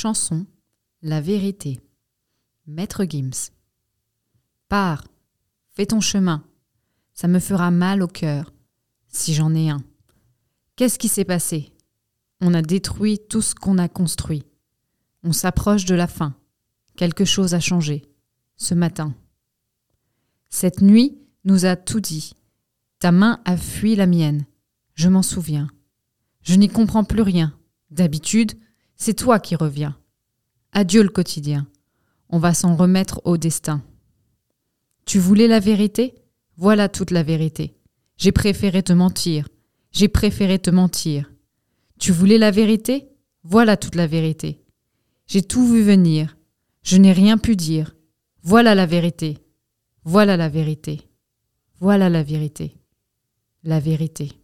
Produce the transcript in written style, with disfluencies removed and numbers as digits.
Chanson, la vérité. Maître Gims. Pars, fais ton chemin, ça me fera mal au cœur, si j'en ai un. Qu'est-ce qui s'est passé ? On a détruit tout ce qu'on a construit. On s'approche de la fin. Quelque chose a changé, ce matin. Cette nuit nous a tout dit. Ta main a fui la mienne. Je m'en souviens. Je n'y comprends plus rien. D'habitude, c'est toi qui reviens. Adieu le quotidien. On va s'en remettre au destin. Tu voulais la vérité ? Voilà toute la vérité. J'ai préféré te mentir. J'ai préféré te mentir. Tu voulais la vérité ? Voilà toute la vérité. J'ai tout vu venir. Je n'ai rien pu dire. Voilà la vérité. Voilà la vérité. Voilà la vérité. La vérité.